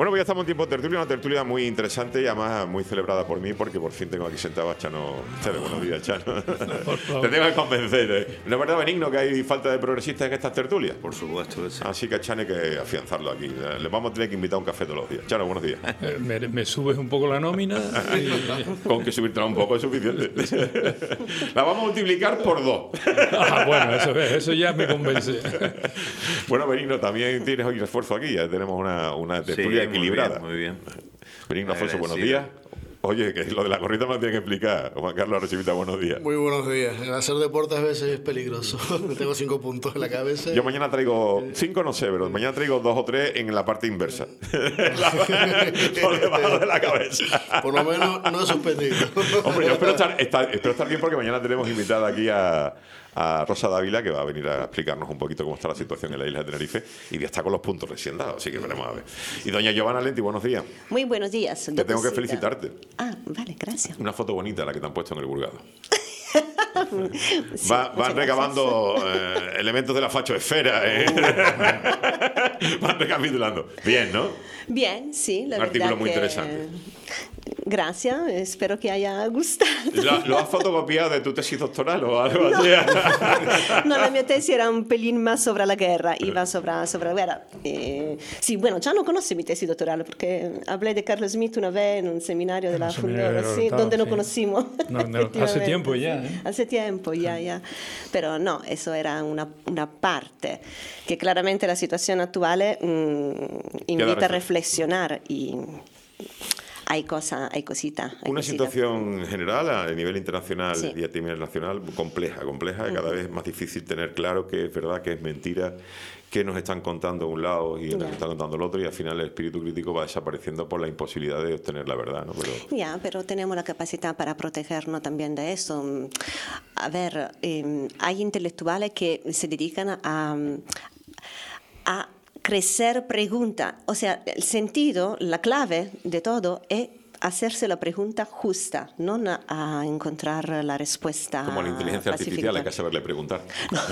Bueno, pues ya estamos en tiempo de tertulia, una tertulia muy interesante y además muy celebrada por mí, porque por fin tengo aquí sentado a Chano. Buenos días, Chano. Te tengo que convencer. ¿No es verdad, Benigno, que hay falta de progresistas en estas tertulias? Por supuesto que sí. Así que a Chano hay que afianzarlo aquí. Le vamos a tener que invitar a un café todos los días. Chano, buenos días. Me subes un poco la nómina. Con que subirte un poco es suficiente. La vamos a multiplicar por 2. Bueno, eso ya me convence. Bueno, Benigno, también tienes hoy refuerzo aquí. Ya tenemos una tertulia equilibrada. Muy bien. Benigno Afonso, buenos días. Oye, que lo de la corrida me lo tiene que explicar. Juan Carlos Arrechivita, buenos días. Muy buenos días. El hacer deporte a veces es peligroso. Tengo 5 puntos en la cabeza. Yo mañana traigo 5, no sé, pero mañana traigo 2 o 3 en la parte inversa. Por debajo de la cabeza. Por lo menos no he suspendido. Hombre, yo espero estar bien, porque mañana tenemos invitada aquí a Rosa Dávila, que va a venir a explicarnos un poquito cómo está la situación en la isla de Tenerife, y ya está con los puntos recién dados, así que veremos a ver. Y doña Giovanna Lenti, buenos días. Muy buenos días. Te tengo que felicitarte. Ah, vale, gracias. Una foto bonita la que te han puesto en el Burgado. Sí, van recabando elementos de la fachoesfera. Van recapitulando. Bien, ¿no? Bien, sí. Un artículo muy interesante. Gracias, espero que haya gustado. ¿Lo has fotocopiado de tu tesis doctoral o algo así? No, la mia tesis era un pelín más sobre la guerra, iba sobre la guerra. Sí, bueno, ya no conoce mi tesis doctoral porque hablé de Carl Smith una vez en un seminario de la Fundora, sí, donde nos conocimos. Hace tiempo ya. Hace tiempo ya. Pero no, eso era una parte que claramente la situación actual invita a reflexionar y... Hay cositas. Una situación general a nivel internacional sí. Y a nivel nacional compleja, y cada vez más difícil tener claro qué es verdad, qué es mentira, qué nos están contando un lado y nos están contando el otro, y al final el espíritu crítico va desapareciendo por la imposibilidad de obtener la verdad, ¿no? Pero tenemos la capacidad para protegernos también de eso. A ver, hay intelectuales que se dedican a crecer pregunta, o sea, el sentido, la clave de todo es hacerse la pregunta justa, no a encontrar la respuesta. Como la inteligencia artificial, hay que saberle preguntar.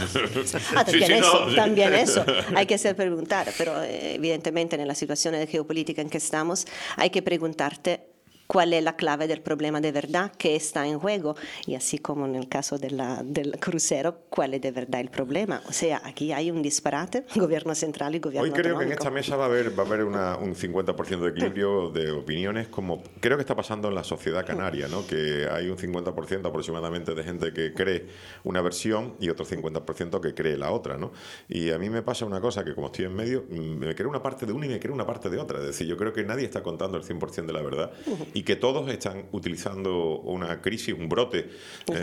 También eso, hay que saber preguntar, pero evidentemente en la situación de geopolítica en que estamos, hay que preguntarte cuál es la clave del problema de verdad que está en juego, y así como en el caso del crucero, cuál es de verdad el problema. O sea, aquí hay un disparate, gobierno central y gobierno autonómico. Hoy creo que en esta mesa va a haber un 50% de equilibrio de opiniones, como creo que está pasando en la sociedad canaria, ¿no? Que hay un 50% aproximadamente de gente que cree una versión y otro 50% que cree la otra, ¿no? Y a mí me pasa una cosa, que como estoy en medio, me creo una parte de una y me creo una parte de otra. Es decir, yo creo que nadie está contando el 100% de la verdad, y que todos están utilizando una crisis, un brote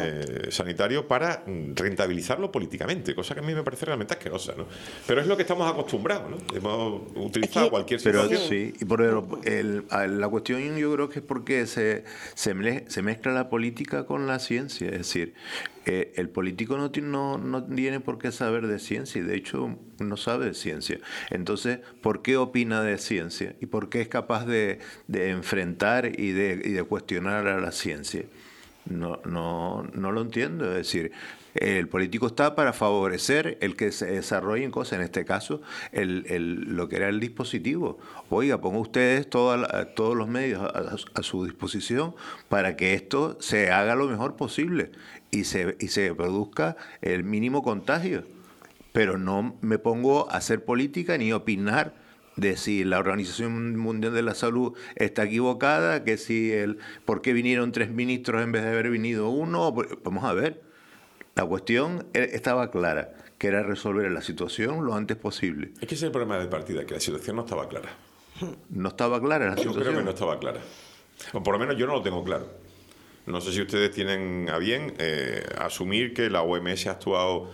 sanitario para rentabilizarlo políticamente, cosa que a mí me parece realmente asquerosa, ¿no? Pero es lo que estamos acostumbrados, ¿no? Hemos utilizado cualquier situación. Pero sí, y por la cuestión yo creo que es porque se mezcla la política con la ciencia, es decir, el político no tiene por qué saber de ciencia, y de hecho no sabe de ciencia. Entonces, ¿por qué opina de ciencia? ¿Y por qué es capaz de enfrentar y de cuestionar a la ciencia? No lo entiendo. Es decir, el político está para favorecer el que se desarrollen cosas, en este caso lo que era el dispositivo. Oiga, ponga ustedes todos los medios a su disposición para que esto se haga lo mejor posible y se produzca el mínimo contagio. Pero no me pongo a hacer política ni opinar de si la Organización Mundial de la Salud está equivocada, que si por qué vinieron 3 ministros en vez de haber venido uno. Vamos a ver, la cuestión estaba clara, que era resolver la situación lo antes posible. Es que ese es el problema de partida, que la situación no estaba clara. ¿No estaba clara la situación? Yo creo que no estaba clara. O por lo menos yo no lo tengo claro. No sé si ustedes tienen a bien asumir que la OMS ha actuado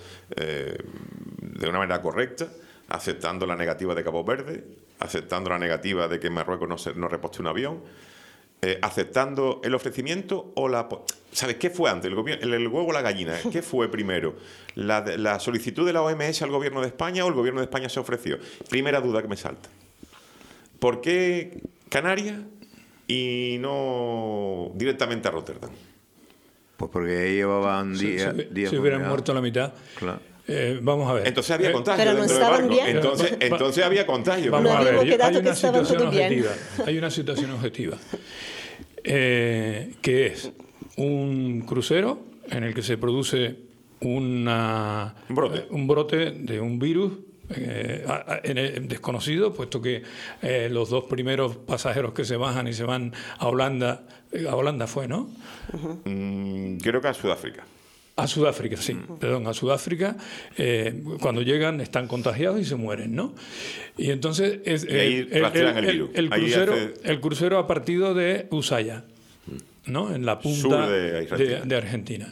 de una manera correcta, aceptando la negativa de Cabo Verde, aceptando la negativa de que Marruecos no reposte un avión, aceptando el ofrecimiento o la... ¿Sabes qué fue antes? ¿El huevo o la gallina? ¿Qué fue primero? ¿La solicitud de la OMS al gobierno de España o el gobierno de España se ofreció? Primera duda que me salta. ¿Por qué Canarias y no directamente a Rotterdam? Pues porque llevaban días... Si hubieran muerto la mitad. Claro. Vamos a ver. Entonces había contagio pero no dentro del estaban barco. bien. Entonces había contagio. Vamos No a ver, habíamos quedado hay que una estaban situación todo bien. objetiva. Hay una situación objetiva. Que es un crucero en el que se produce un brote de un virus desconocido, puesto que los dos primeros pasajeros que se bajan y se van a Holanda fue, ¿no? Creo que a Sudáfrica. A Sudáfrica, sí, perdón, a Sudáfrica, cuando llegan están contagiados y se mueren, ¿no? Y entonces Y ahí rastrean el virus. el crucero ha partido de Ushuaia, ¿no? En la punta sur de Argentina.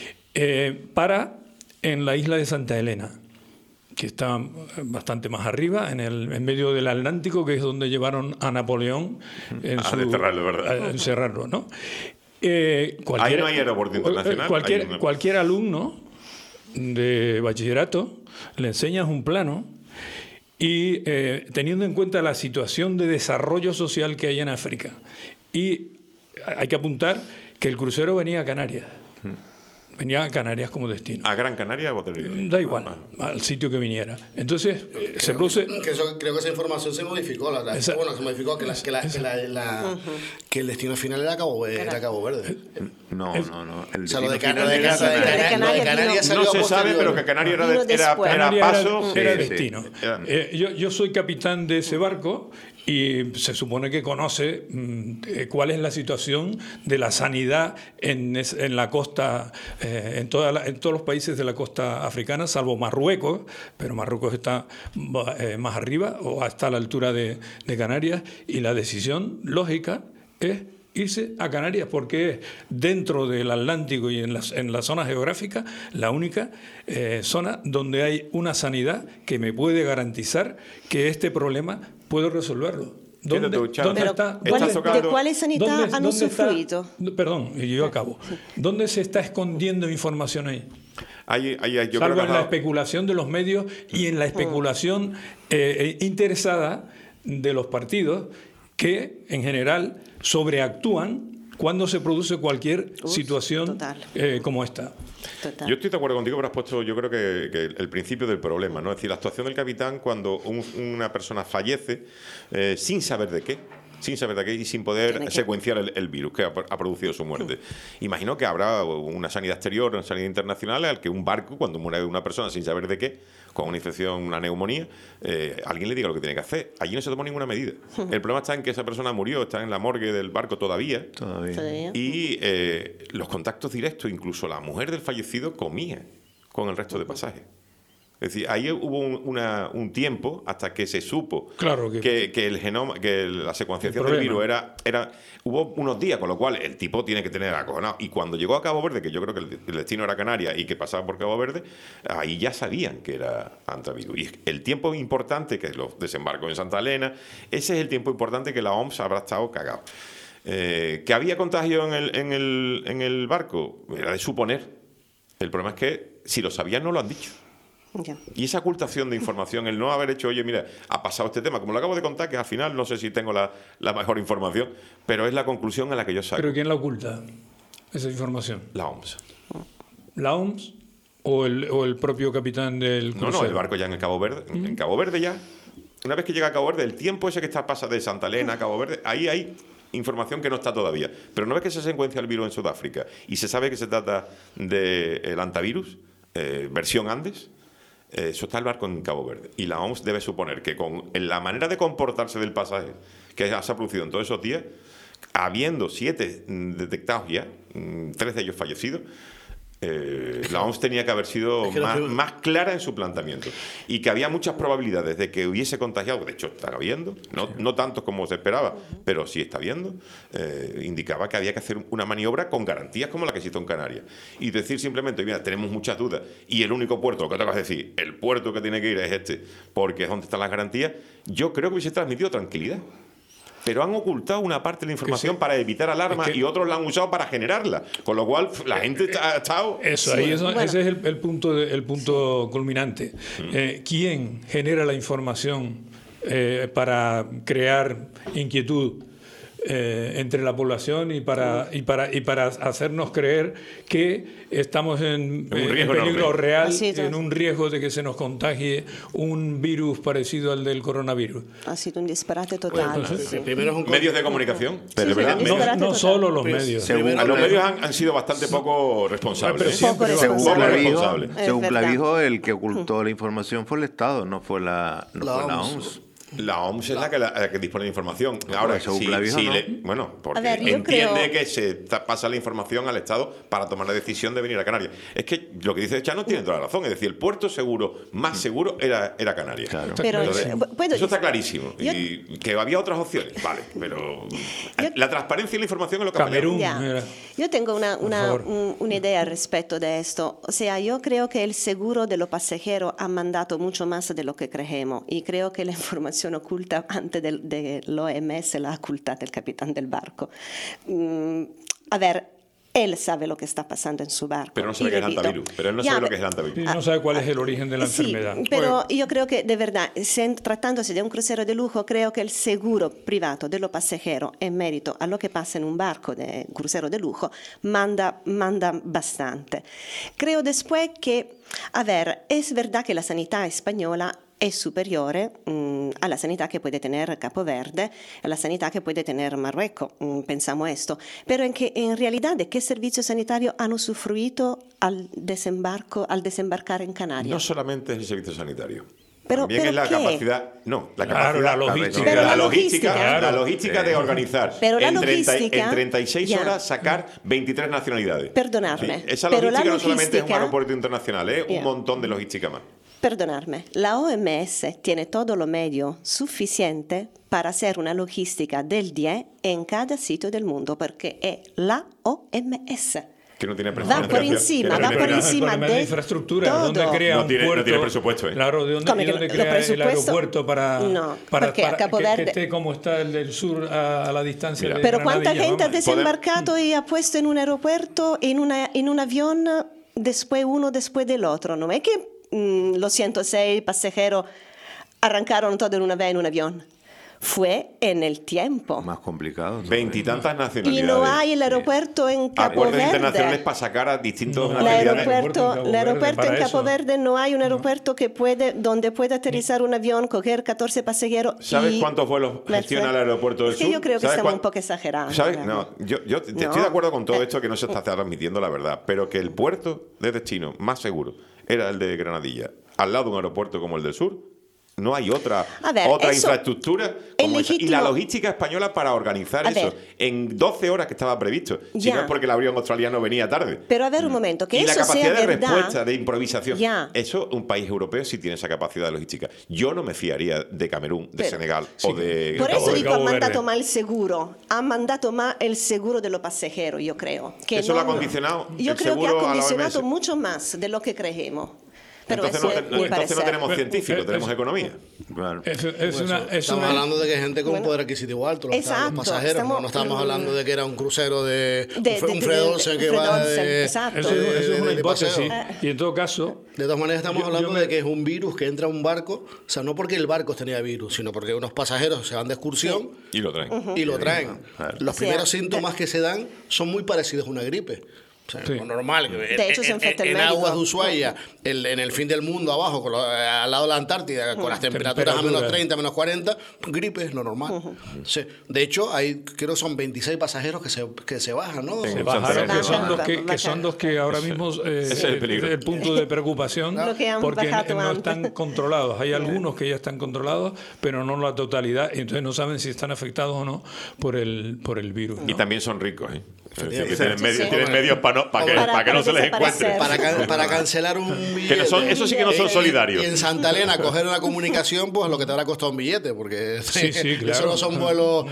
Para en la isla de Santa Elena, que está bastante más arriba, en medio del Atlántico, que es donde llevaron a Napoleón A desterrarlo, ¿verdad? a encerrarlo, ¿no? Ahí no hay aeropuerto internacional. Cualquier alumno de bachillerato le enseñas un plano y teniendo en cuenta la situación de desarrollo social que hay en África. Y hay que apuntar que el crucero venía a Canarias. Venía a Canarias como destino. ¿A Gran Canaria o Tenerife? Da igual, al sitio que viniera. Entonces, se produce... Creo que esa información se modificó. Se modificó que el destino final era Cabo Verde. No. O sea, lo de Canarias Canarias No se sabe, pero que Canarias era paso. Era destino. Yo soy capitán de ese barco y se supone que conoce cuál es la situación de la sanidad en la costa, en todos los países de la costa africana, salvo Marruecos, pero Marruecos está más arriba o hasta la altura de Canarias, y la decisión lógica es irse a Canarias, porque es dentro del Atlántico y en la zona geográfica la única zona donde hay una sanidad que me puede garantizar que este problema puedo resolverlo. ¿Dónde está? ¿De cuál sanidad han usufruido? Perdón, y yo acabo. ¿Dónde se está escondiendo información ahí? Yo Salvo creo en la especulación de los medios y en la especulación interesada de los partidos, que en general sobreactúan cuando se produce cualquier situación como esta. Total. Yo estoy de acuerdo contigo, pero has puesto, yo creo que el principio del problema, ¿no? Es decir, la actuación del capitán cuando una persona fallece sin saber de qué y sin poder secuenciar el virus que ha producido su muerte. Imagino que habrá una sanidad exterior, una sanidad internacional, al que un barco, cuando muere una persona sin saber de qué, con una infección, una neumonía, alguien le diga lo que tiene que hacer. Allí no se tomó ninguna medida. El problema está en que esa persona murió, está en la morgue del barco todavía. Y los contactos directos, incluso la mujer del fallecido comía con el resto de pasajes. Es decir, ahí hubo un tiempo hasta que se supo que el genoma, que la secuenciación del virus hubo unos días, con lo cual el tipo tiene que tener acojonado. Y cuando llegó a Cabo Verde, que yo creo que el destino era Canarias y que pasaba por Cabo Verde, ahí ya sabían que era antivirus. Y el tiempo importante, que los desembarcos en Santa Elena, ese es el tiempo importante que la OMS habrá estado cagado. ¿Que había contagio en el barco? Era de suponer. El problema es que si lo sabían no lo han dicho. Y esa ocultación de información, el no haber hecho, oye, mira, ha pasado este tema, como lo acabo de contar, que al final no sé si tengo la mejor información, pero es la conclusión a la que yo saco. ¿Pero quién la oculta, esa información? La OMS. ¿La OMS o el propio capitán del crucero? No, el barco ya en el Cabo Verde. En Cabo Verde ya, una vez que llega a Cabo Verde, el tiempo ese que pasa de Santa Elena a Cabo Verde, ahí hay información que no está todavía. Pero una vez que se secuencia el virus en Sudáfrica y se sabe que se trata del antivirus, versión Andes, eso está el barco en Cabo Verde. Y la OMS debe suponer que en la manera de comportarse del pasaje que se ha producido en todos esos días, habiendo 7 detectados ya, 3 de ellos fallecidos, la OMS tenía que haber sido más clara en su planteamiento. Y que había muchas probabilidades de que hubiese contagiado, de hecho está habiendo, no tantos como se esperaba, pero sí está habiendo, indicaba que había que hacer una maniobra con garantías como la que se hizo en Canarias. Y decir simplemente, mira, tenemos muchas dudas, y el único puerto, lo que te vas a decir, el puerto que tiene que ir es este, porque es donde están las garantías, yo creo que hubiese transmitido tranquilidad. Pero han ocultado una parte de la información para evitar alarma y otros la han usado para generarla. Con lo cual, la gente ha estado... Ese es el punto culminante. ¿Quién genera la información para crear inquietud entre la población y para hacernos creer que estamos en peligro real, en un riesgo de que se nos contagie un virus parecido al del coronavirus. Ha sido un disparate total. Primero es medios de comunicación, pero no solo los medios. Los medios han sido bastante poco responsables. Según Clavijo, el que ocultó la información fue el Estado, no fue la OMS. La OMS es la que dispone de información. Ahora, porque ver, entiende que se pasa la información al Estado para tomar la decisión de venir a Canarias. Es que lo que dice Chano tiene toda la razón. Es decir, el puerto seguro, más seguro, era Canarias. Claro. Pero, eso está clarísimo. Y que había otras opciones, vale. Pero la transparencia y la información es lo que Camerún. Yo tengo una idea respecto de esto. O sea, yo creo que el seguro de los pasajeros ha mandado mucho más de lo que creemos. Y creo que la información oculta antes dell'OMS la ha ocultata el capitán del barco. A ver, él sabe lo que está pasando en su barco. Pero no sabe qué es el hantavirus. Pero él no sabe lo que es el hantavirus. No sabe cuál es el origen de la enfermedad. Pero yo creo que, de verdad, tratándose de un crucero de lujo, creo que el seguro privado de los pasajeros, en mérito a lo que pasa en un barco de crucero de lujo, manda bastante. Creo después que, a ver, es verdad que la sanidad española es superior a la sanidad que puede tener Capo Verde, a la sanidad que puede tener Marruecos, pensamos esto. Pero en realidad, ¿de qué servicios sanitarios han usufruido al desembarcar en Canarias? No solamente es el servicio sanitario. Pero también es la capacidad, la logística de organizar en 36 horas sacar 23 nacionalidades. Perdonadme. Sí, esa logística no solamente es un aeropuerto internacional, es un montón de logística más. Perdonadme, la OMS tiene todo lo medio suficiente para hacer una logística del 10 en cada sitio del mundo, porque es la OMS. Que no tiene va por encima de infraestructura. todo. ¿Dónde crea un puerto? No tiene presupuesto. Claro, ¿de dónde crea el aeropuerto para que esté como está el del sur a la distancia de Pero Granadilla? ¿cuánta gente ha desembarcado y ha puesto en un aeropuerto, en un avión, uno después del otro? No es que los 106 pasajeros arrancaron todo en una vez en un avión. Fue en el tiempo. Más complicado. 20 y tantas nacionalidades. Y no hay el aeropuerto en Capo Acuerdos Verde. internacionales para sacar a distintos nacionalidades. El aeropuerto en Capo Verde no hay un aeropuerto donde puede aterrizar un avión, coger 14 pasajeros. ¿Sabes cuántos vuelos gestiona el aeropuerto del sur? Yo creo que estamos un poco exagerados. ¿Sabes? No, yo estoy de acuerdo con todo esto, que no se está transmitiendo la verdad, pero que el puerto de destino más seguro era el de Granadilla, al lado de un aeropuerto como el del sur. No hay otra infraestructura como esa. Y la logística española para organizar eso en 12 horas que estaba previsto. Si no es porque el avión australiano venía tarde. Pero a ver un momento, que y eso la capacidad sea de verdad, respuesta, de improvisación. Eso, un país europeo sí tiene esa capacidad de logística. Yo no me fiaría de Camerún, de Senegal o de... Por eso digo, han mandado mal el seguro. Han mandado mal el seguro de los pasajeros, yo creo. Que eso lo ha condicionado. Yo creo que ha condicionado mucho más de lo que creemos. Pero entonces no tenemos científicos, tenemos economía. Claro. Estamos hablando de que hay gente con un poder adquisitivo alto, los pasajeros. No estamos hablando de que era un crucero un Fred Olsen que va de... Exacto. Eso es una hipótesis. Y en todo caso... De todas maneras estamos hablando de que es un virus que entra a un barco, o sea, no porque el barco tenía virus, sino porque unos pasajeros se van de excursión y lo traen. Y lo traen. Los primeros síntomas que se dan son muy parecidos a una gripe. O sea, lo normal. De hecho, en aguas de Ushuaia, en el fin del mundo abajo, al lado de la Antártida, con las temperaturas a menos 30, menos 40, gripe es lo normal. Sí. De hecho, creo que son 26 pasajeros que se bajan, ¿no? Se bajaron, que son los que ahora mismo es el punto de preocupación, porque no están controlados. Hay algunos que ya están controlados, pero no la totalidad. Entonces no saben si están afectados o no por el virus. Y también son ricos, ¿eh? Tienen medios para que no se les encuentre. Para cancelar un billete. Eso sí que no son solidarios. Y en Santa Elena coger una comunicación, pues lo que te habrá costado un billete, porque claro. Eso no son vuelos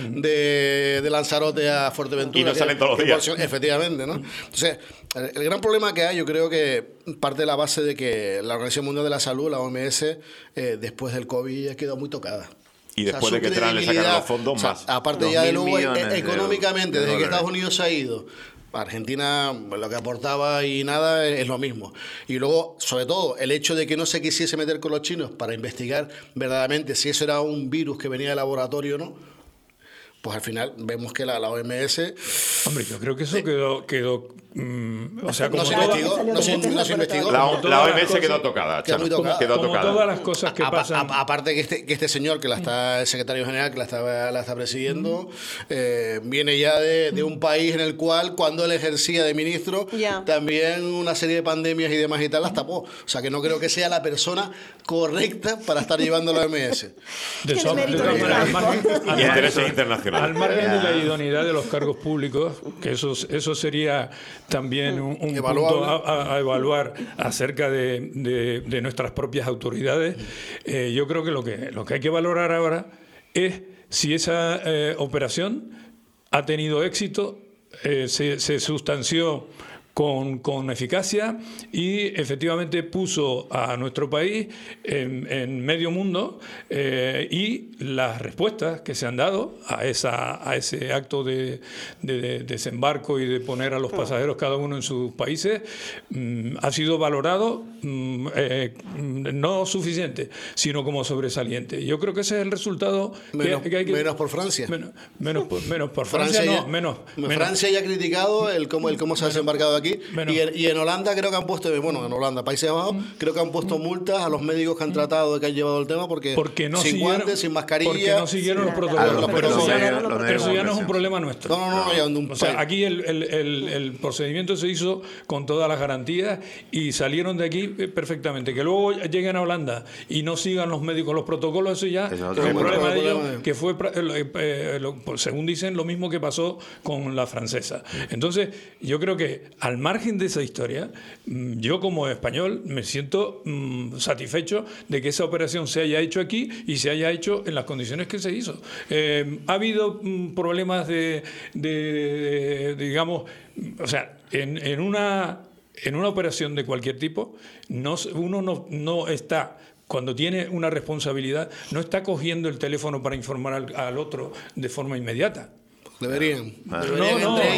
de Lanzarote a Fuerteventura. Y no salen todos los días. Efectivamente, ¿no? Entonces, el gran problema que hay, yo creo que parte de la base de que la Organización Mundial de la Salud, la OMS, después del COVID ha quedado muy tocada. Y después de que Trump le sacaron los fondos más. Aparte ya de luego, económicamente, desde que Estados Unidos se ha ido, Argentina lo que aportaba y nada es lo mismo. Y luego, sobre todo, el hecho de que no se quisiese meter con los chinos para investigar verdaderamente si eso era un virus que venía de laboratorio o no, pues al final vemos que la OMS... Hombre, yo creo que eso quedó o sea, como no se investigó. La OMS quedó tocada, Quedó muy tocada. Quedó como tocada. todas las cosas que pasan. Aparte que este señor, el secretario general que la está presidiendo, viene ya de un país en el cual, cuando él ejercía de ministro, también una serie de pandemias y demás y tal las tapó. O sea, que no creo que sea la persona correcta para estar llevando la OMS. De todas maneras, Y intereses internacionales. Al margen de la idoneidad de los cargos públicos, que eso sería también un punto a evaluar acerca de nuestras propias autoridades. Yo creo que lo que hay que valorar ahora es si esa operación ha tenido éxito, se sustanció con eficacia y efectivamente puso a nuestro país en medio mundo, y las respuestas que se han dado a ese acto de desembarco y de poner a los pasajeros cada uno en sus países ha sido valorado no suficiente, sino como sobresaliente. Yo creo que ese es el resultado que hay que... Menos por Francia. Menos por Francia no, menos. Francia ya ha criticado el cómo se ha desembarcado aquí. Y en Holanda creo que han puesto, Países Bajos, creo que han puesto multas a los médicos que han tratado de que han llevado el tema porque no sin guantes, sin mascarilla. Porque no siguieron los protocolos. Pero eso ya no es un problema nuestro. No. O sea, aquí el procedimiento se hizo con todas las garantías y salieron de aquí perfectamente. Que luego lleguen a Holanda y no sigan los médicos los protocolos, eso ya es el problema de ellos, que fue, según dicen, lo mismo que pasó con la francesa. Entonces, yo creo que al margen de esa historia, yo como español me siento satisfecho de que esa operación se haya hecho aquí y se haya hecho en las condiciones que se hizo. Ha habido problemas digamos, o sea, en una operación de cualquier tipo, uno no está... Cuando tiene una responsabilidad, no está cogiendo el teléfono para informar al otro de forma inmediata. Deberían entre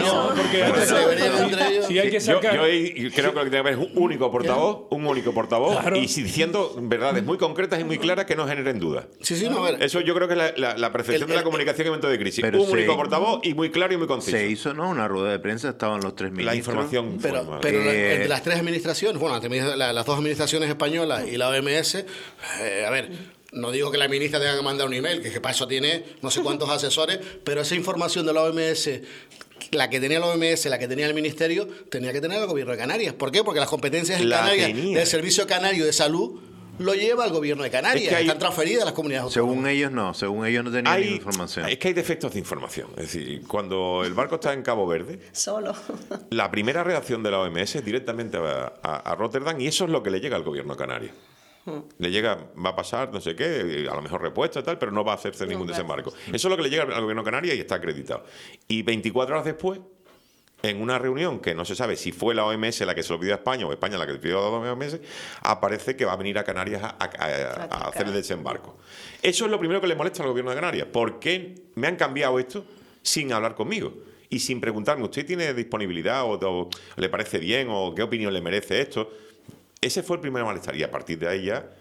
ellos. Si hay que sacar... Yo creo que lo que tiene que haber es un único portavoz, claro. Y diciendo verdades muy concretas y muy claras que no generen dudas. A ver. Eso yo creo que es la perfección de la comunicación en momentos de crisis. Un único portavoz y muy claro y muy conciso. Se hizo, ¿no? Una rueda de prensa, estaban los tres ministros. La información. Pero entre las tres administraciones, las dos administraciones españolas y la OMS, a ver... No digo que la ministra tenga que mandar un email, que para eso tiene no sé cuántos asesores, pero esa información de la OMS, la que tenía la OMS, la que tenía el Ministerio, tenía que tener el Gobierno de Canarias. ¿Por qué? Porque las competencias en Canarias del Servicio Canario de Salud lo lleva el Gobierno de Canarias. Están transferidas a las comunidades autónomas. Según ellos no tenían ninguna información. Es que hay defectos de información. Es decir, cuando el barco está en Cabo Verde, la primera reacción de la OMS es directamente a Rotterdam, y eso es lo que le llega al Gobierno de Canarias. Le llega, va a pasar, no sé qué, a lo mejor repuesto y tal, pero no va a hacerse ningún desembarco. Eso es lo que le llega al Gobierno de Canarias y está acreditado. Y 24 horas después, en una reunión que no se sabe si fue la OMS la que se lo pidió a España o España la que le pidió a la OMS, aparece que va a venir a Canarias a hacer el desembarco. Eso es lo primero que le molesta al Gobierno de Canarias. ¿Por qué me han cambiado esto sin hablar conmigo? Y sin preguntarme, ¿usted tiene disponibilidad o le parece bien o qué opinión le merece esto? Ese fue el primer malestar, y a partir de ahí ya...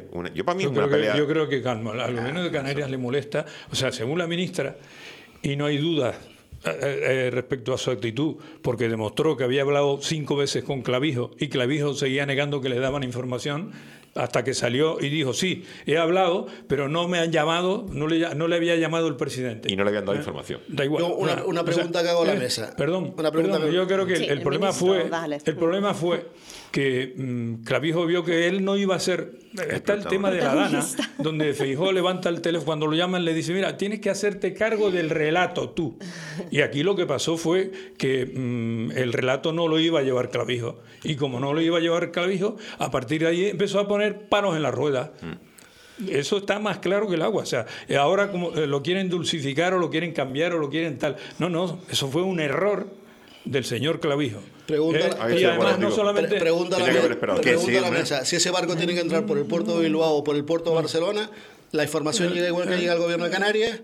Yo creo que calma. Al Gobierno de Canarias le molesta, o sea, según la ministra, y no hay dudas respecto a su actitud, porque demostró que había hablado 5 veces con Clavijo y Clavijo seguía negando que le daban información, hasta que salió y dijo, sí, he hablado, pero no me han llamado, no le había llamado el presidente. Y no le habían dado información. Da igual. Una pregunta que hago a la mesa. Perdón, yo creo que el problema fue que Clavijo vio que él no iba a ser... Está el tema de la Dana, donde Feijóo levanta el teléfono, cuando lo llaman le dice, mira, tienes que hacerte cargo del relato tú. Y aquí lo que pasó fue que el relato no lo iba a llevar Clavijo. Y como no lo iba a llevar Clavijo, a partir de ahí empezó a poner palos en la rueda. Eso está más claro que el agua. O sea, ahora como lo quieren dulcificar o lo quieren cambiar o lo quieren tal. No, eso fue un error del señor Clavijo. Y además no solamente... Pregunta a la mesa. Si ese barco tiene que entrar por el puerto de Bilbao o por el puerto de Barcelona, ¿la información llega igual que llega al Gobierno de Canarias?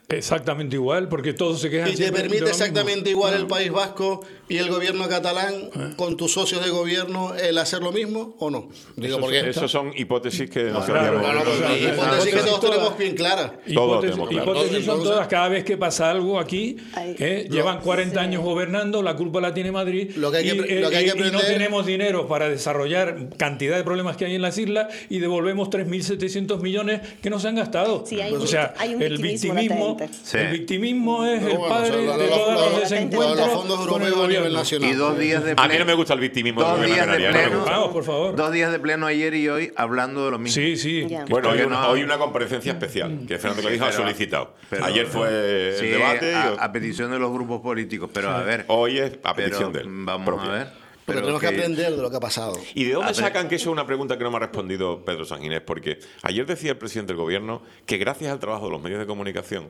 Exactamente igual, porque todos se quejan. ¿Y te permite exactamente igual el País Vasco y el gobierno catalán con tus socios de gobierno el hacer lo mismo o no? Digo, porque Esos son hipótesis que no claro, hipótesis que todos tenemos bien claras. Hipótesis son todas. Cada vez que pasa algo aquí, llevan 40 años gobernando, la culpa la tiene Madrid. Lo que hay que aprender, y no tenemos dinero para desarrollar cantidad de problemas que hay en las islas y devolvemos 3.700 millones que no se han gastado. Sí, o sea, hay un el victimismo. Sí. El victimismo es el Bueno, padre de todos los desencuentros los fondos con el europeos a nivel gobierno. nacional. Y 2 días de pleno. A mí no me gusta el victimismo Dos del días gobierno de canario. pleno. Vamos, por favor. 2 días de pleno ayer y hoy hablando de lo mismo. Sí, sí. Ya. Bueno, Porque hoy una comparecencia especial que Fernando Clavijo ha solicitado. Pero- Ayer fue Sí, el debate. y a petición de los grupos políticos, pero a ver. hoy es a pero petición de él. vamos propia. a ver. Porque Pero tenemos que aprender de lo que ha pasado. ¿Y de dónde A ver. sacan que eso es una pregunta que no me ha respondido Pedro Sanginés? Porque ayer decía el presidente del gobierno que gracias al trabajo de los medios de comunicación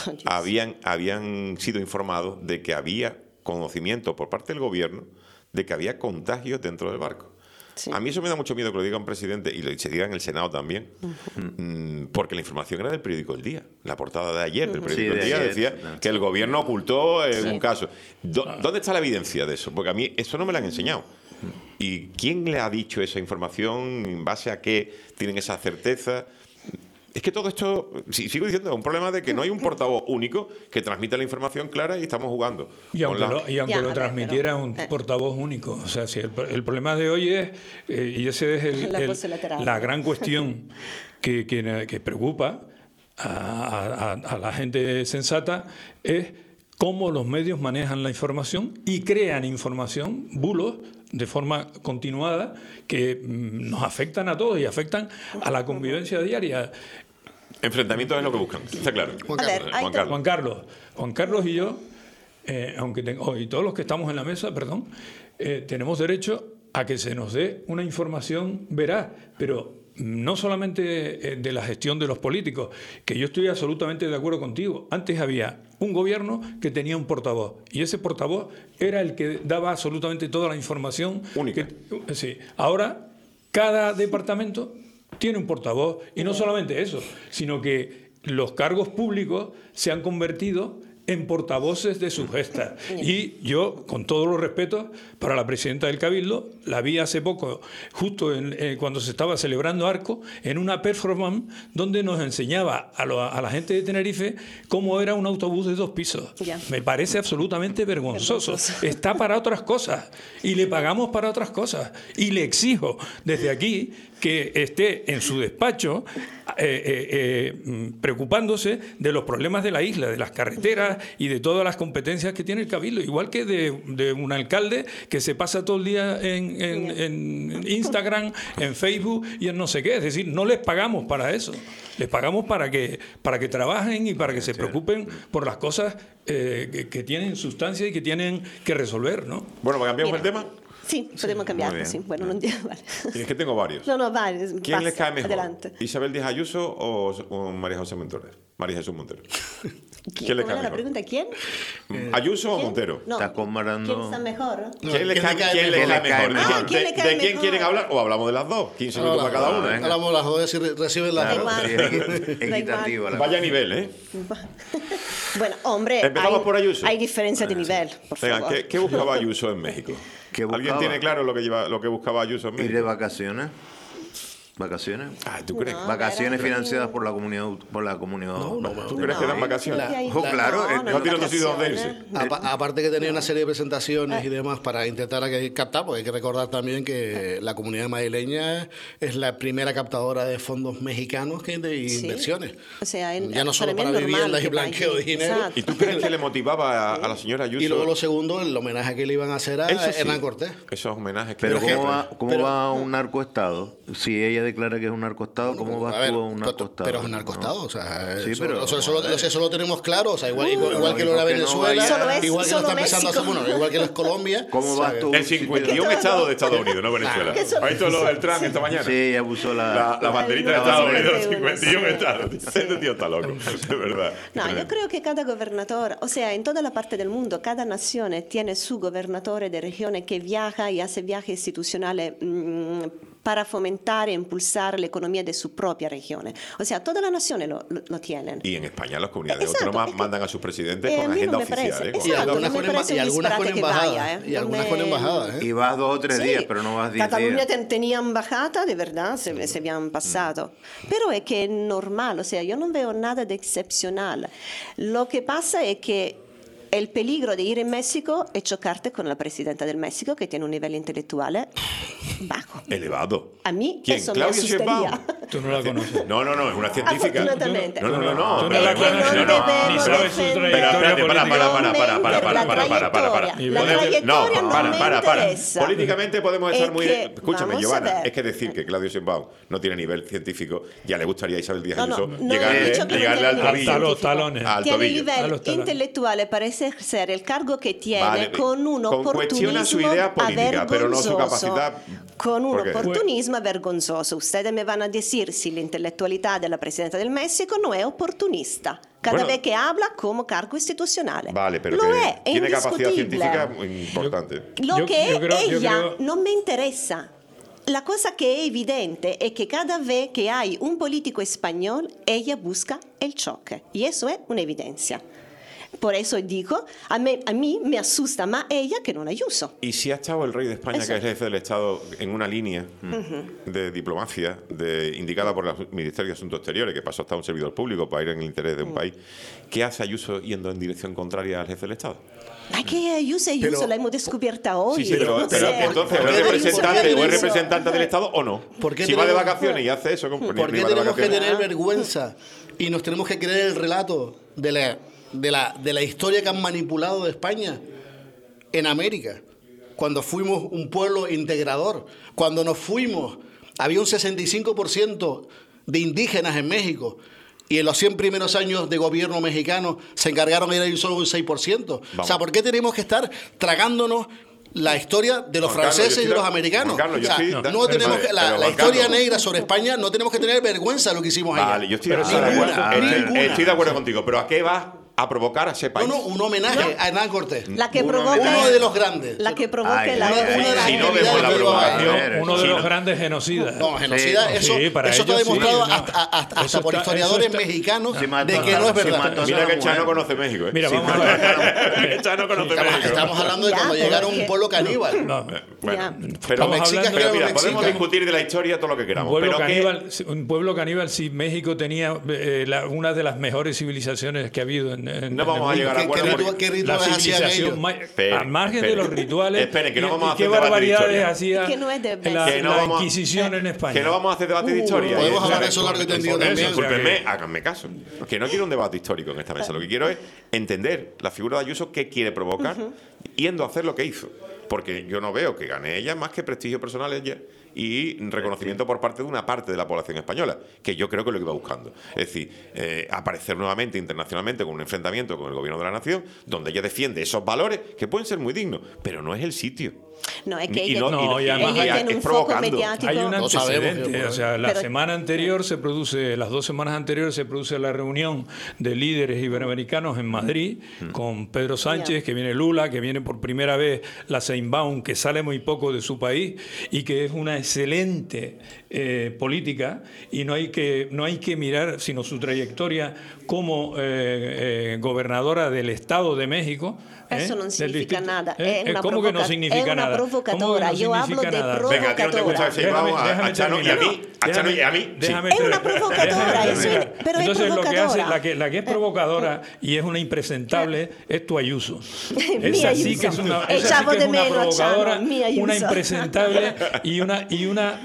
habían sido informados de que había conocimiento por parte del gobierno de que había contagios dentro del barco. Sí. A mí eso me da mucho miedo que lo diga un presidente y se diga en el Senado también, porque la información era del periódico El Día. La portada de ayer del periódico Sí, El de Día ayer, decía ¿no? que el gobierno ocultó un caso. ¿Dónde está la evidencia de eso? Porque a mí eso no me lo han enseñado. ¿Y quién le ha dicho esa información? ¿En base a qué tienen esa certeza? Es que todo esto, sigo diciendo, es un problema de que no hay un portavoz único que transmita la información clara y estamos jugando. Y aunque con lo, y aunque Ya, lo a ver, transmitiera pero- un portavoz único. O sea, si el problema de hoy es, y ese es La cosa lateral. la gran cuestión que preocupa a la gente sensata, es cómo los medios manejan la información y crean información, bulos, de forma continuada, que nos afectan a todos y afectan a la convivencia diaria. Enfrentamientos es lo que buscan, está claro. A ver, hay Juan Carlos y yo, y todos los que estamos en la mesa, perdón, tenemos derecho a que se nos dé una información veraz, pero no solamente de la gestión de los políticos, que yo estoy absolutamente de acuerdo contigo. Antes había un gobierno que tenía un portavoz, y ese portavoz era el que daba absolutamente toda la información. Única. Sí. Ahora, cada departamento tiene un portavoz, y no solamente eso, sino que los cargos públicos se han convertido en portavoces de sus gestas. Y yo, con todos los respetos para la presidenta del Cabildo, la vi hace poco, justo cuando se estaba celebrando Arco, en una performance donde nos enseñaba a la gente de Tenerife cómo era un autobús de 2 pisos. Ya. Me parece absolutamente vergonzoso. Vergonzoso. Está para otras cosas y le pagamos para otras cosas. Y le exijo desde aquí que esté en su despacho preocupándose de los problemas de la isla, de las carreteras y de todas las competencias que tiene el Cabildo, igual que de un alcalde que se pasa todo el día en Instagram, en Facebook y en no sé qué. Es decir, no les pagamos para eso. Les pagamos para que trabajen y para que se preocupen por las cosas que tienen sustancia y que tienen que resolver, ¿no? Bueno, ¿cambiamos Mira. el tema? Sí, podemos cambiarlo, bien. sí. Bueno, no entiendo. Vale. Y es que tengo varios. No, vale. ¿Quién les pasa, cae mejor? Adelante. ¿Isabel Díaz Ayuso o María José Montero? María Jesús Montero. ¿Quién les ¿Cómo cae era la mejor? pregunta? ¿Quién? ¿Ayuso o ¿Quién? Montero? No. Estás comparando- ¿Quién está mejor? ¿Quién les cae mejor? mejor? Ah, ¿quién le cae ¿De quién mejor? quieren hablar? ¿O hablamos de las dos? 15 minutos para cada una. venga. Hablamos las dos y reciben las Claro, dos. Da sí, igual. Da equitativo. la Vaya nivel, ¿eh? Bueno, hombre, Empezamos por Ayuso. hay diferencia de nivel, por Venga, favor. ¿qué buscaba Ayuso en México? ¿Qué ¿Alguien buscaba? tiene claro lo que buscaba Ayuso en Ir de México? vacaciones. ¿Vacaciones? Ah, ¿tú crees? No. Vacaciones era- financiadas por la comunidad. ¿Tú crees que dan vacaciones? Oh, claro, no tiene otro sitio donde irse. Aparte que tenía una serie de presentaciones y demás para intentar captar, porque hay que recordar también que la comunidad madrileña es la primera captadora de fondos mexicanos de Sí. inversiones. O sea, Ya no solo para mí para es normal viviendas y que blanqueo de vaya. dinero. Exacto. ¿Y tú crees que le motivaba a la señora Ayuso Y luego lo segundo, el homenaje que le iban a hacer a Eso sí, Hernán Cortés. esos homenajes que Pero le ¿cómo hacen? va un narcoestado? Si ella declara que es un narcoestado, ¿cómo va A a ver, actuar un narcoestado? pero es un narcoestado, o sea, Sí, pero- eso lo tenemos claro, o sea, igual que ¿y lo por era qué no Venezuela, Solo es- igual que lo solo está empezando a hacer, México. bueno, igual que lo es Colombia. ¿Cómo vas ¿sabes? tú? El 51 estado de Estados Unidos, no Venezuela. Que son- ¿Has visto lo del Trump esta mañana? Sí, ella abusó La banderita de Estados Unidos, los 51 sí. estados. Este tío está loco, de verdad. No, yo creo que cada gobernador, o sea, en toda la parte del mundo, cada nación tiene su gobernador de región que viaja y hace viajes institucionales para fomentar e impulsar la economía de su propia región. O sea, todas las naciones lo tienen. Y en España las comunidades autónomas mandan a sus presidentes con a mí agenda no me parece. oficial. Exacto, Y algunas no me con parece un algunas con disparate que embajada. vaya, Y algunas con embajada. Y vas 2 o 3 Sí, días, pero no vas 10 Cataluña días. tenía embajada, de verdad, se habían pasado. Pero es que es normal, o sea, yo no veo nada de excepcional. Lo que pasa es que el peligro de ir en México es chocarte con la presidenta del México, que tiene un nivel intelectual bajo. Elevado. A mí ¿Quién? eso me Claudia asustaría. Sheinbaum. Tú no la conoces. No, es una científica. Afortunadamente. No. Tú no pero la es que conoces, no debemos ni sabes su defender. trayectoria Pero espérate, para. La trayectoria no me interesa. Políticamente podemos estar muy... Escúchame, vamos a Giovanna, ver. es que decir que Claudio Sheinbaum no tiene nivel científico, ya le gustaría a Isabel Díaz Ayuso No he llegarle dicho que no al tiene nivel tobillo. Hasta los científico. talones. Al Tiene tobillo. A nivel los talones. intelectual para ejercer el cargo que tiene Vale, con un cuestiona su oportunismo idea política, pero no su vergonzoso. capacidad. Con un ¿Por qué? opportunismo vergonzoso. Ustedes me van a decir si la intelectualidad de la presidenta del México no es oportunista. Cada Bueno. vez que habla como cargo institucional. Vale, pero lo que es tiene capacidad indiscutible. científica muy importante. Lo Yo- que yo creo- yo ella creo- no me interesa. La cosa que es evidente es que cada vez que hay un político español, ella busca el choque. Y eso es una evidencia. Por eso digo, a mí me asusta más ella que no Ayuso. Y si ha estado el rey de España, Eso. que es el jefe del Estado, en una línea de diplomacia indicada por el Ministerio de Asuntos Exteriores, que pasó hasta un servidor público para ir en el interés de un país, ¿qué hace Ayuso yendo en dirección contraria al jefe del Estado? Ay, que Ayuso, Pero- la hemos descubierto hoy. Sí, pero no sé. entonces, ¿por ¿o qué es representante, tenemos- o es representante del Estado o no? ¿Por qué Si va de tenemos- vacaciones y hace eso, ¿Por qué ni va de tenemos que vacaciones. tener vergüenza y nos tenemos que creer el relato de la historia que han manipulado de España en América? Cuando fuimos un pueblo integrador, cuando nos fuimos, había un 65% de indígenas en México. Y en los 100 primeros años de gobierno mexicano se encargaron de ir solo un 6%. O sea, ¿por qué tenemos que estar tragándonos la historia de los Juan Carlos, franceses yo y de estoy- los americanos? Juan Carlos, yo O sea, estoy- no tenemos que, pero la Juan historia Carlos. negra sobre España no tenemos que tener vergüenza de lo que hicimos allá. Vale, yo estoy, Pero estoy de acuerdo, ninguna. estoy de acuerdo contigo, pero ¿a qué va a provocar a ese país? No, un homenaje a Hernán Cortés. La que Uno provoca, Uno de los grandes. la que provoca Ay, la ay, ay, Una de las Si no actividades vemos la que lo provocación, haga. Uno de Sí, los no. grandes genocidas. No, genocida, Sí, eso, sí, para eso está ellos sí, demostrado no. hasta Eso por está- historiadores eso está- mexicanos Sí, mató de a que no es Carlos, sí, verdad. mató a Mira que mujer. Chano conoce México, ¿eh? Mira, Sí, vamos a mató ver. Que Chano conoce Estamos, México. estamos hablando de Ya, cuando pero llegaron es un que- pueblo caníbal. No, Bueno, Ya. pero, Estamos mexicas hablando- pero mira, mexicanos. podemos discutir de la historia todo lo que queramos. Un pueblo, pero caníbal, un pueblo caníbal, si México tenía una de las mejores civilizaciones que ha habido en No vamos a el llegar mundo. a acuerdo ¿Qué porque- La rituales hacían ellos? civilización, Esperen, al margen de esperen. los rituales, Esperen, que no vamos a y hacer qué debate de barbaridades historia. hacía Que no es de la, Que no la vamos a- Inquisición en España. Que no vamos a hacer debate de historia. podemos Y- hablar de eso largo y tendido Por eso, también. o sea, Discúlpenme, que- háganme caso. Que no quiero un debate histórico en esta mesa. Lo que quiero es entender la figura de Ayuso, qué quiere provocar, yendo a hacer lo que hizo. Porque yo no veo que gane ella más que prestigio personal ella y reconocimiento por parte de una parte de la población española, que yo creo que es lo que iba buscando. Es decir, aparecer nuevamente internacionalmente con un enfrentamiento con el gobierno de la nación, donde ella defiende esos valores que pueden ser muy dignos, pero no es el sitio. No, es que Y ella, no, y además ella es tiene un foco provocando. mediático. Hay un No sabemos, antecedente, pero- o sea, la pero- semana anterior se produce, las 2 semanas anteriores se produce la reunión de líderes iberoamericanos en Madrid con Pedro Sánchez, Ya. que viene Lula, que viene por primera vez la Sheinbaum, que sale muy poco de su país y que es una excelente política, y no hay que mirar sino su trayectoria como gobernadora del Estado de México. Eso no del significa distrito. nada. Es una ¿Cómo que no significa es una nada? provocadora. ¿Cómo que no Yo hablo significa de nada? Venga, a ti no te gusta ese Sheinbaum, a Chano y a mí. A Chano y a mí. sí. Déjame Es una terminar. provocadora, Déjame eso es- terminar. pero es Entonces, lo que hace, provocadora. la que es provocadora y es una impresentable es tu Ayuso. Mi Esa sí Ayuso. que es una, Echavo esa sí que de es una menos, provocadora, Chano, mi Ayuso. una impresentable y una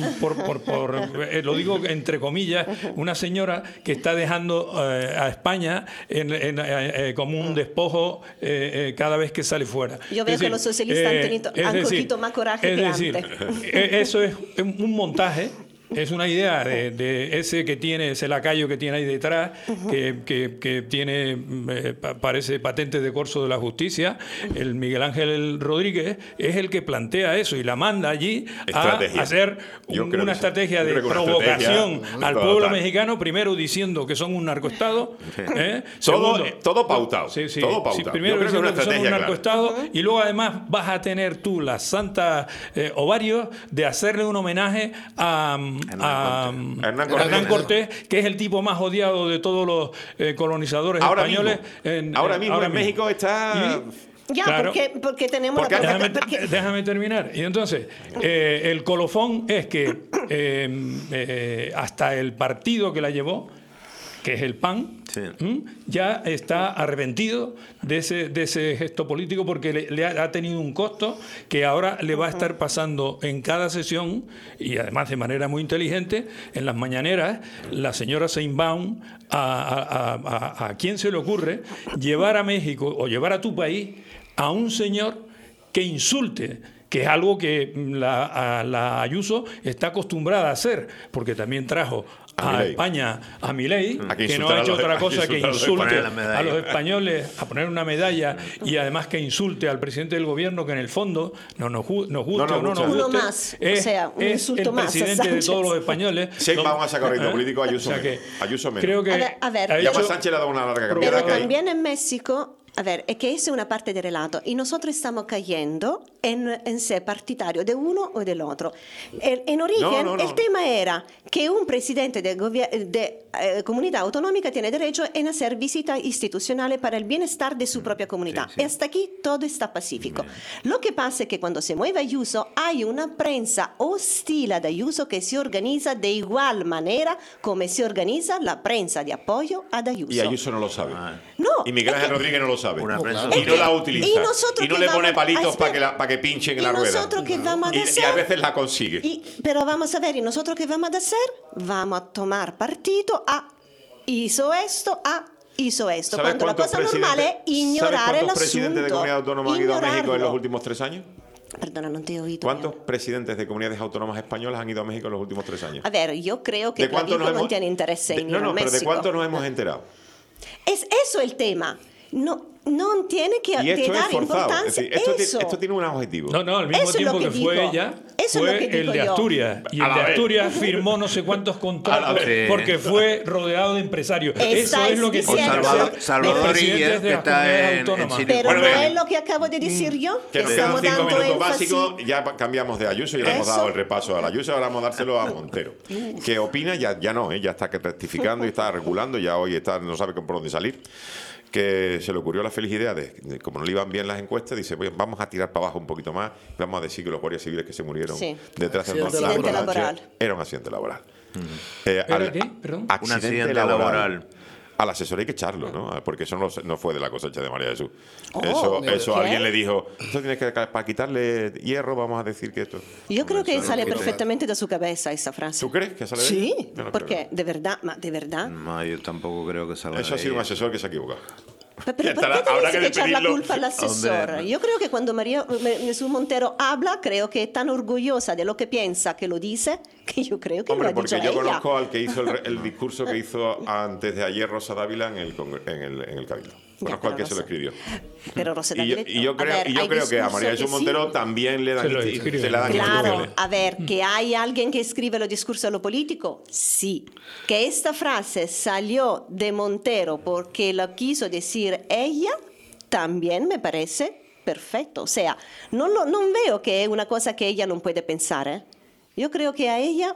lo digo entre comillas, una señora que está dejando a España como un despojo cada vez que sale fuera. Yo veo que los socialistas han es cogido más coraje es que decir, antes. eso es un montaje Es una idea de ese que tiene, ese lacayo que tiene ahí detrás, que tiene, parece patente de corso de la justicia, el Miguel Ángel Rodríguez, es el que plantea eso y la manda allí a hacer una estrategia de provocación al pueblo mexicano, primero diciendo que son un narcoestado. Todo pautado. Todo pautado. Sí, primero diciendo que son un narcoestado y luego además vas a tener tú las santas ovarios de hacerle un homenaje a Hernán Cortés, que es el tipo más odiado de todos los colonizadores españoles. Ahora mismo en México está... Ya, claro, porque tenemos déjame terminar. Y entonces, el colofón es que hasta el partido que la llevó, que es el PAN, ya está arrepentido de ese gesto político porque le ha tenido un costo que ahora le va a estar pasando en cada sesión y además de manera muy inteligente en las mañaneras la señora Sheinbaum a quién se le ocurre llevar a México o llevar a tu país a un señor que insulte, que es algo que la Ayuso está acostumbrada a hacer, porque también trajo a España a Milei, que no ha hecho otra cosa que insulte a los españoles, a poner una medalla y además que insulte al presidente del gobierno, que en el fondo nos guste o no nos guste, uno más, o sea, un insulto el presidente de todos los españoles. Vamos a sacar ritmo político, Ayuso menos. Creo que a ver, además Sánchez le ha dado una larga cambiada. Pero también en México... A ver, es que esa es una parte del relato y nosotros estamos cayendo en ser partidario de uno o del otro. En origen, el tema era que un presidente de comunidad autonómica tiene derecho a hacer visitas institucionales para el bienestar de su propia comunidad. Y hasta aquí todo está pacífico. Lo que pasa es que cuando se mueve Ayuso, hay una prensa hostil a Ayuso que se organiza de igual manera como se organiza la prensa de apoyo a Ayuso. Y Ayuso no lo sabe. No, y Miguel Ángel Rodríguez no lo sabe. Y no la utiliza. Y no le pone palitos para que pinchen en la rueda. Y a veces la consigue. Pero vamos a ver, ¿y nosotros qué vamos a hacer? Vamos a tomar partido hizo esto, cuando la cosa normal es ignorar el asunto. ¿Cuántos presidentes de comunidades autónomas han ido a México en los últimos 3 años? Perdona, no te he oído. ¿Cuántos presidentes de comunidades autónomas españolas han ido a México en los últimos 3 años? A ver, yo creo que Clavijo no tiene interés en ir a México. Pero ¿de cuántos nos hemos enterado? Es eso el tema. No tiene que dar importancia. Es decir, esto tiene un objetivo. No, al mismo tiempo que fue ella, fue el de Asturias. Y el de Asturias firmó no sé cuántos contratos porque fue rodeado de empresarios. Eso es lo que tiene que hacer Salvador Illa, que está en Pero no es lo que acabo de decir yo. Que nos quedan 5 minutos básicos. Ya cambiamos de Ayuso y le hemos dado el repaso a la Ayuso. Ahora vamos a dárselo a Montero. ¿Qué opina? Ya no, ya está rectificando y está reculando. Ya hoy no sabe por dónde salir. Que se le ocurrió la feliz idea de como no le iban bien las encuestas, dice, vamos a tirar para abajo un poquito más, vamos a decir que los guardias civiles que se murieron detrás del accidente laboral era un accidente laboral. ¿Era qué? Perdón. Un accidente laboral. Al asesor hay que echarlo, ¿no? Porque eso no fue de la cosecha de María Jesús. Eso alguien le dijo, esto tienes que, para quitarle hierro, vamos a decir que esto... Yo creo que sale perfectamente de su cabeza esa frase. ¿Tú crees que sale de Sí, porque de verdad. No, yo tampoco creo que salga. Eso ha sido un asesor que se ha equivocado. ¿Pero por qué tienes que echar la culpa al asesor? Yo creo que cuando María Jesús Montero habla, creo que es tan orgullosa de lo que piensa que lo dice, que yo creo que lo ha dicho ella. Porque yo conozco al que hizo el discurso que hizo antes de ayer Rosa Dávila en el Cabildo. Conozco al que se lo escribió. Pero Rosa Dávila... Y yo creo que a María Jesús Montero también le dan Claro, instrucciones. a ver, que hay alguien que escribe los discursos de lo político, sí. Que esta frase salió de Montero porque lo quiso decir ella, también me parece perfecto. O sea, no veo que es una cosa que ella no puede pensar, ¿eh? Yo creo que a ella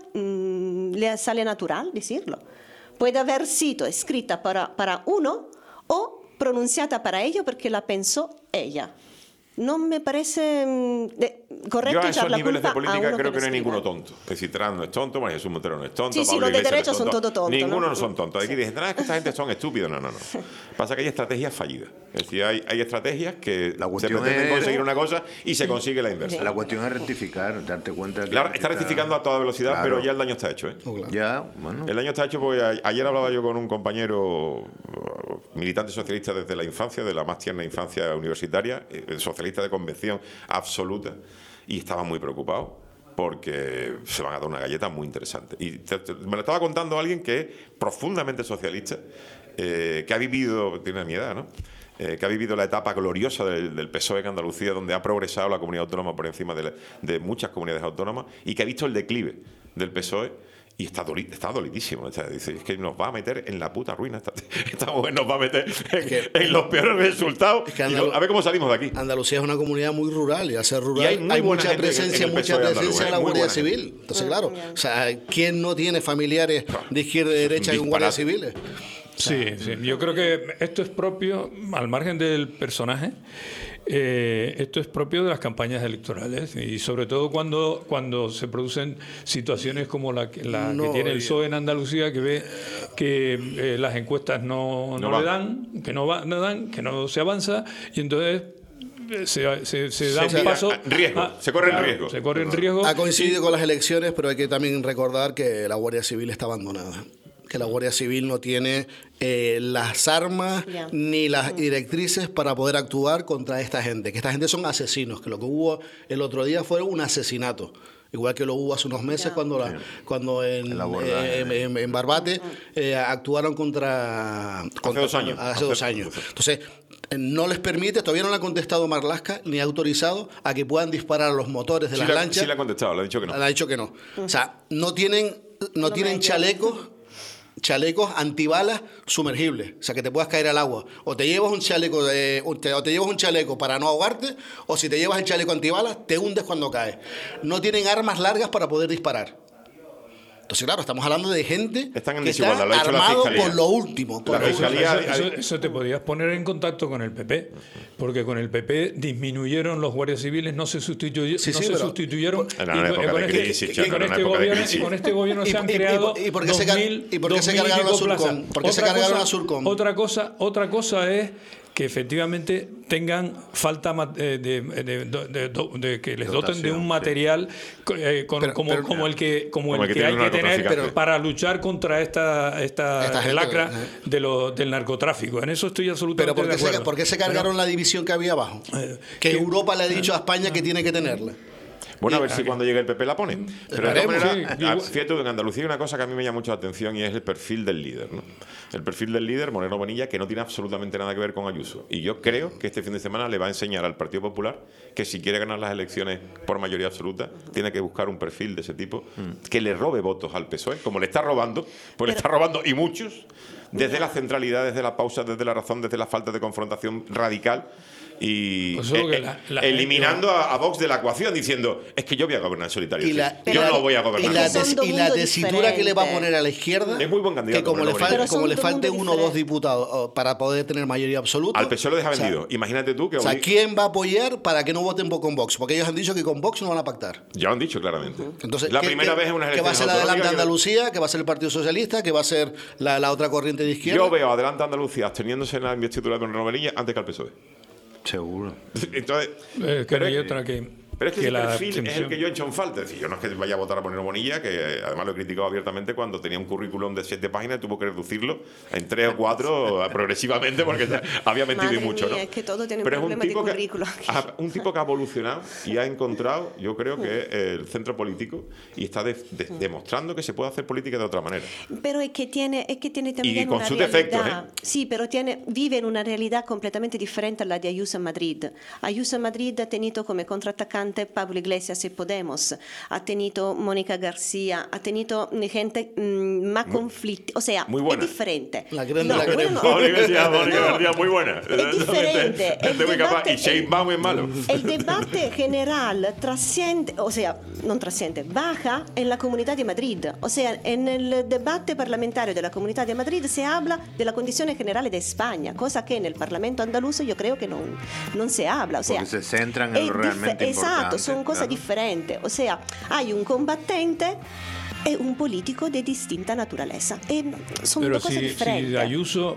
le sale natural decirlo. Puede haber sido escrita para uno o pronunciada para ello porque la pensó ella. No me parece correcto echar la culpa a uno. Yo a esos niveles de política creo que no hay ninguno tonto. Es decir, Trump no es tonto, María Jesús Montero no es tonto, Sí, los de derecha son todos tontos. Ninguno no son tontos. Aquí dicen, es que esta gente son estúpidos. No. Pasa que hay estrategias fallidas. Es decir, hay estrategias que se pretenden conseguir una cosa y se consigue la inversa. La cuestión es rectificar, darte cuenta que... Claro, está rectificando a toda velocidad, pero ya el daño está hecho. Ya, bueno. El daño está hecho porque ayer hablaba yo con un compañero militante socialista desde la infancia, de la más tierna infancia universitaria, socialista de convención absoluta, y estaba muy preocupado porque se van a dar una galleta muy interesante. Y me lo estaba contando alguien que es profundamente socialista, que ha vivido, tiene mi edad, ¿no? Que ha vivido la etapa gloriosa del PSOE en Andalucía, donde ha progresado la comunidad autónoma por encima de muchas comunidades autónomas, y que ha visto el declive del PSOE. Y está dolidísimo. O sea, dice, es que nos va a meter en la puta ruina. Esta mujer nos va a meter en los peores resultados. Es que a ver cómo salimos de aquí. Andalucía es una comunidad muy rural, y al ser rural hay mucha presencia de la Guardia Civil. Entonces, claro, o sea, ¿quién no tiene familiares de izquierda y derecha con guardias civiles? Sí, yo creo que esto es propio, al margen del personaje, esto es propio de las campañas electorales, y sobre todo cuando se producen situaciones como la que tiene el PSOE en Andalucía, que ve que las encuestas no le dan, que no se avanza, y entonces se da un paso. Se corre el riesgo. Ha coincidido con las elecciones, pero hay que también recordar que la Guardia Civil está abandonada. Que la Guardia Civil no tiene las armas ni las directrices para poder actuar contra esta gente. Que esta gente son asesinos, que lo que hubo el otro día fue un asesinato. Igual que lo hubo hace unos meses cuando en Barbate actuaron contra... Hace 2 años. Entonces, no les permite, todavía no le ha contestado Marlaska, ni ha autorizado a que puedan disparar a los motores de las lanchas. Sí le ha contestado, le ha dicho que no. Le ha dicho que no. O sea, no tienen chalecos antibalas sumergibles, o sea, que te puedas caer al agua. O te llevas un chaleco para no ahogarte, o si te llevas el chaleco antibalas, te hundes cuando caes. No tienen armas largas para poder disparar. Entonces, claro, estamos hablando de gente que está armado por lo último. Eso te podías poner en contacto con el PP, porque con el PP disminuyeron los guardias civiles, no se sustituyeron. Y con este gobierno se han creado 2.000 ¿Y por qué se cargaron a Surcom? ¿Por qué se cargaron a Surcom? Otra cosa es que efectivamente tengan falta de que les doten de un material como el que hay que tener para luchar contra esta lacra del narcotráfico. En eso estoy absolutamente de acuerdo. ¿Por qué se cargaron la división que había abajo? Que Europa le ha dicho a España que tiene que tenerla. Bueno, a ver si cuando llegue el PP la pone. Pero de todas maneras, fíjate, en Andalucía hay una cosa que a mí me llama mucho la atención, y es el perfil del líder, ¿no? El perfil del líder, Moreno Bonilla, que no tiene absolutamente nada que ver con Ayuso. Y yo creo que este fin de semana le va a enseñar al Partido Popular que si quiere ganar las elecciones por mayoría absoluta, tiene que buscar un perfil de ese tipo que le robe votos al PSOE. Como le está robando, le está robando, y muchos, desde la centralidad, desde la pausa, desde la razón, desde la falta de confrontación radical. Y eliminando a Vox de la ecuación, diciendo, es que yo voy a gobernar en solitario. Yo no voy a gobernar. Y la tesitura que le va a poner a la izquierda, es muy buen candidato, que como le falte 1 o 2 diputados para poder tener mayoría absoluta. Al PSOE lo deja vendido. Imagínate tú que... ¿quién va a apoyar para que no voten con Vox? Porque ellos han dicho que con Vox no van a pactar. Ya lo han dicho claramente. Entonces, la primera vez en unas elecciones. ¿Qué va a ser Adelante Andalucía? ¿Qué va a ser el Partido Socialista? ¿Qué va a ser la otra corriente de izquierda? Yo veo Adelante Andalucía absteniéndose en la investidura de Moreno Bonilla antes que al PSOE. Seguro. Entonces, pero hay otra que... Pero es que ese perfil es el que yo he hecho en falta. Es decir, yo no es que vaya a votar a Moreno Bonilla, que además lo he criticado abiertamente cuando tenía un currículum de 7 páginas y tuvo que reducirlo en 3 o 4 progresivamente porque había metido y mucho, ¿no? Es que todo tiene pero un problema de currículum. Un tipo que ha evolucionado y ha encontrado, yo creo que el centro político, y está demostrando que se puede hacer política de otra manera. Pero es que tiene también y con una sus realidad, defectos, sí, pero vive en una realidad completamente diferente a la de Ayuso en Madrid. Ayuso en Madrid ha tenido como contraatacante Pablo Iglesias y Podemos, ha tenido Mónica García, ha tenido gente más conflictiva, o sea, muy buena. Es diferente. La grande, Mónica García, muy buena. Es diferente. Y Shane Baum es malo. El debate general trasciende, o sea, no trasciende, baja en la Comunidad de Madrid. O sea, en el debate parlamentario de la Comunidad de Madrid se habla de la condición general de España, cosa que en el Parlamento andaluz yo creo que no se habla. O sea, porque se centran en lo realmente importante. Exacto, son cosas diferentes. O sea, hay un combatente e un político de distinta naturaleza. Son pero dos cosas diferentes. Si Ayuso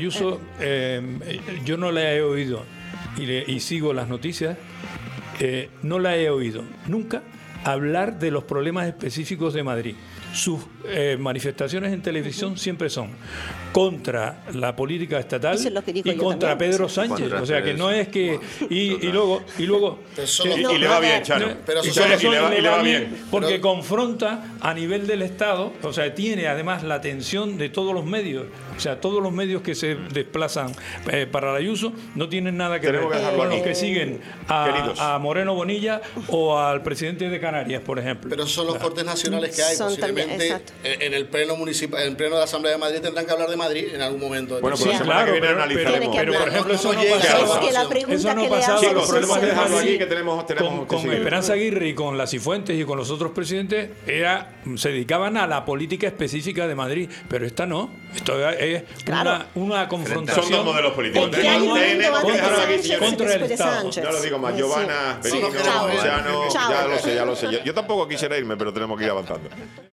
yo no la he oído y sigo las noticias, no la he oído nunca hablar de los problemas específicos de Madrid. sus manifestaciones en televisión siempre son contra la política estatal y contra Pedro Sánchez. O sea, que no es que... Y luego y le va bien, Chano. Y le va bien. Porque confronta a nivel del Estado, o sea, tiene además la atención de todos los medios. O sea, todos los medios que se desplazan para la Ayuso no tienen nada que ver con los que siguen a Moreno Bonilla o al presidente de Canarias, por ejemplo. Pero son los cortes nacionales que hay. Posiblemente en el pleno municipal, en el pleno de la Asamblea de Madrid tendrán que hablar de Madrid en algún momento. Bueno, pues la semana que viene analizaremos. Pero por ejemplo, eso no pasaba. Sí, los problemas que dejamos aquí que tenemos con Esperanza Aguirre y con las Cifuentes y con los otros presidentes se dedicaban a la política específica de Madrid, pero esta no. Esto es una confrontación. Son dos modelos políticos. Contra el Estado. Ya lo digo más, Giovanna, Benigno, Luciano, ya lo sé. Yo tampoco quisiera irme, pero tenemos que ir avanzando.